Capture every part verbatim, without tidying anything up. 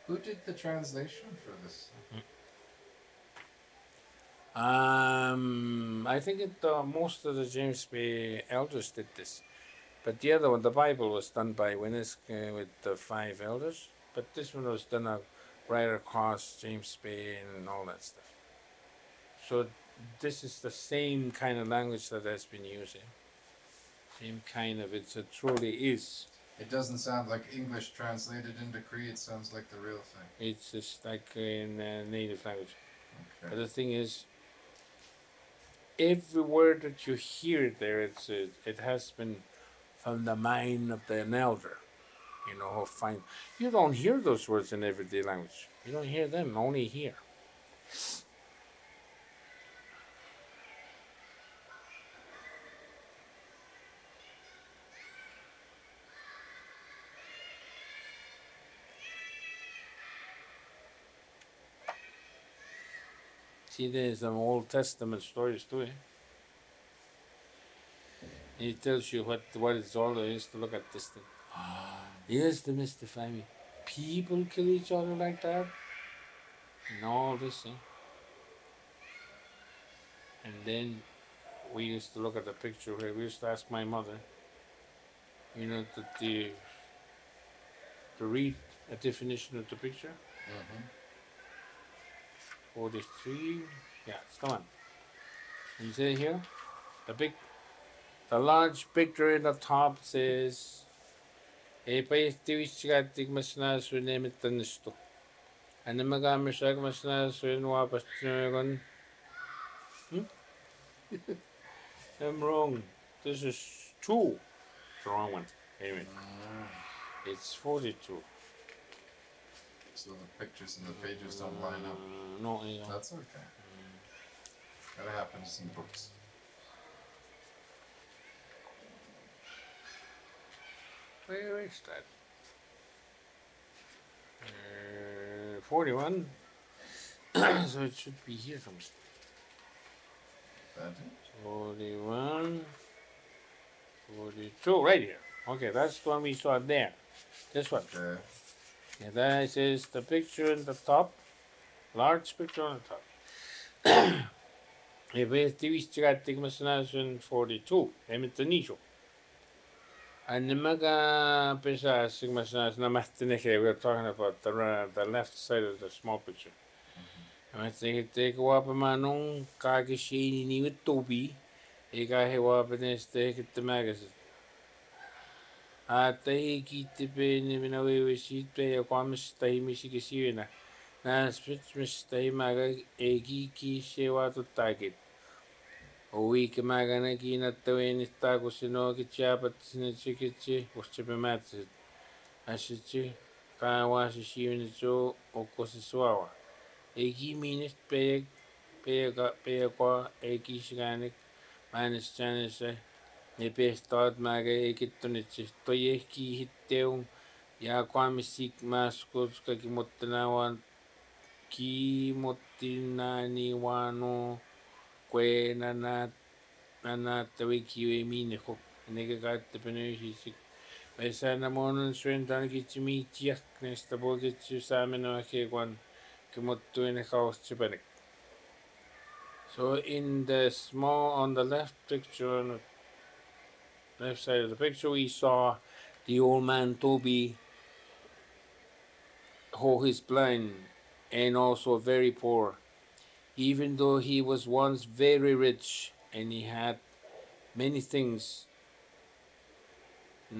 Who did the translation for this? Um, I think it, uh, most of the James Bay elders did this, but the other one, the Bible, was done by Winneska with the five elders. But this one was done uh, right across James Bay and all that stuff. So this is the same kind of language that has been using. Same kind of it. It truly is. It doesn't sound like English translated into Cree. It sounds like the real thing. It's just like in uh, native language. Okay. But the thing is, every word that you hear there, it's uh, it has been from the mind of an elder. You know, who find you don't hear those words in everyday language. You don't hear them only here. See, there's some Old Testament stories too. Eh? He tells you what what it's all there is to look at this thing. Here's the mystify me. People kill each other like that, and all this. Eh? And then we used to look at the picture where we used to ask my mother, you know, to, the, to read a definition of the picture. Mm-hmm. forty-three, yeah, it's the one. You see it here? The big, the large picture in the top says, "Epaistivishgatik masna sunemitanisto." And the magamishag masna sunwa pastinagon. I'm wrong. This is two. It's the wrong one. Anyway, Mm. it's forty-two. So the pictures and the pages don't line up. Uh, no, you know. That's okay. That happens in books. Where is that? Uh, forty-one. So it should be here somewhere. That forty-one. forty-two, right here. Okay, that's the one we saw there. This one. okay. And then it says the picture in the top, large picture on the top. Ebestivistigatimasnasun forty-two, Emitanisho. And the mega pesa sigmasnas namastinehe, we're talking about the, uh, the left side of the small picture. I think take a wapamanong kagashini ni with Toby. Ega he wapanes take it the magazine. At the kite pen in a way with sheet play a quamis stay Michigasirina. Na spits mistay maga egi ki shewa to target. O week magana gina to any tagos in all get chapat in a chicketchi, was chip a match. Ashichi, Kawashi Shinicho, or Kosiswawa. Egi means pay, pay, pay, egi shiganic, minus Chinese. Ne pestad maga ekitonichi toyeki hiteum ya kwami sik maskos kakimotanawan ki motinani wano kwe nanat nanat wiki mineho nega gat the penushi sik Vesana monon swentan kichimi chiak nesta bogichu sameno hegwan kimotu in a house chipanik. So in the small on the left picture on the left side of the picture, we saw the old man Toby, who is blind and also very poor. Even though he was once very rich and he had many things, and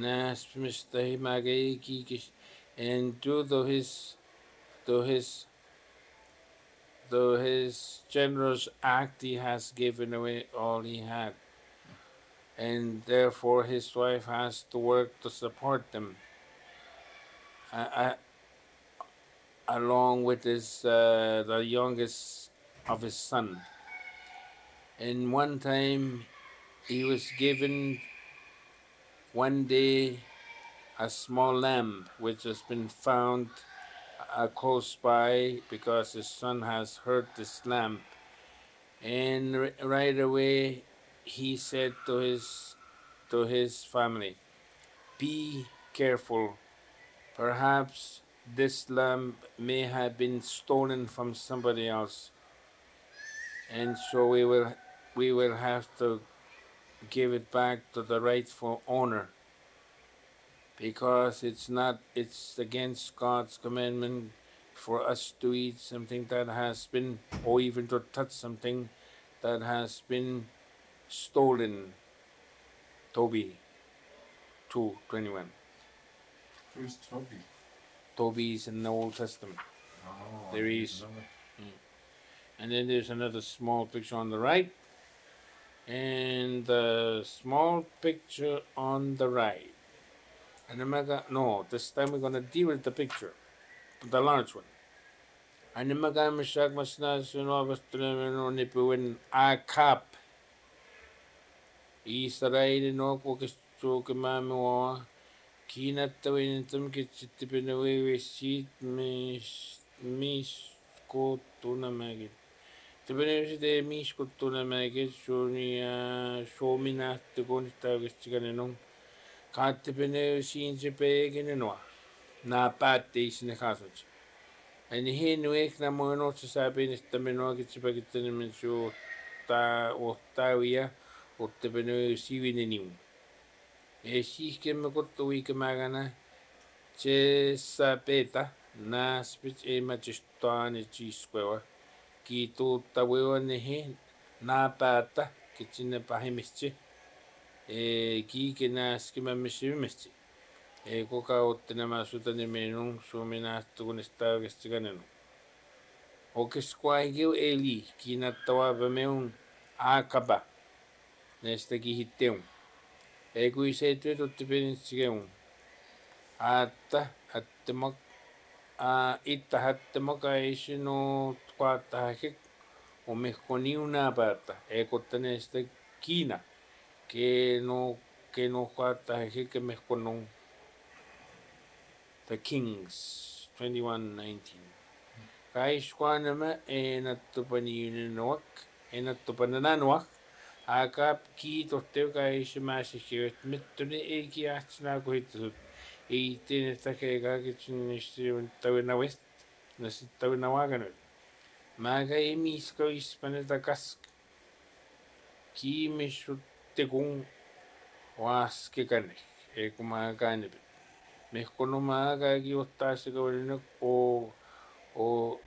due to his, to his, though his generous act, he has given away all he had. And therefore his wife has to work to support them, uh, uh, along with his uh, the youngest of his son. And one time he was given one day a small lamp which has been found uh, close by because his son has heard this lamp. And r- right away he said to his to his family, "Be careful. Perhaps this lamp may have been stolen from somebody else, and so we will we will have to give it back to the rightful owner, because it's not it's against God's commandment for us to eat something that has been, or even to touch something that has been stolen. Toby two twenty-one. Who's Toby? Toby is in the Old Testament. Oh, There I didn't is. know that. And then there's another small picture on the right. And the small picture on the right. And I'm gonna, no, this time we're gonna deal with the picture, the large one. And I'm gonna mashag mas na sunobas tunamin ni puwin akap. Israel no ko kisto kimamo kina tawin tum kitipinawi sit mis mis ko tunamagit. Tipinawi de mis ko tunamagit sonia somina to go to Tagastiganum. Katipinawi sin Japagin no. Na pati sin the castle. And he knew it na mo no sa sabi ni Tamino kitipagit namin so ta o tawia o tipinawi siwin ni E si ke me ko to i ke magana che sa peta na spich e ma chistane chi squewa ki to tawewa ne he na pata ke chine pa he mischi e ki ke na skima mishi mischi e ko ka o tena ma suta ne menung so me na to ne sta ke stigane no o ke squai ge eli ki na tawa ba meun a kaba nesta ki hiteun e kui se tu to te pensigeun ata attemak a ita hattemak aisi no kwata hek o me koni una pata e kotane este kina que no que no kwata hek que me konon the Kings twenty-one nineteen kai skwanama e natupani noak e natupanananoak aka ki totte kai shimasi kiwet mittuni e ki atsna ko hitu e tene take ga kitchen nishi tawina west na si tawina wagan maga e misko ispane da kask ki mishu tegun was ke kane e kuma kane me kono maga ki otta se ko o o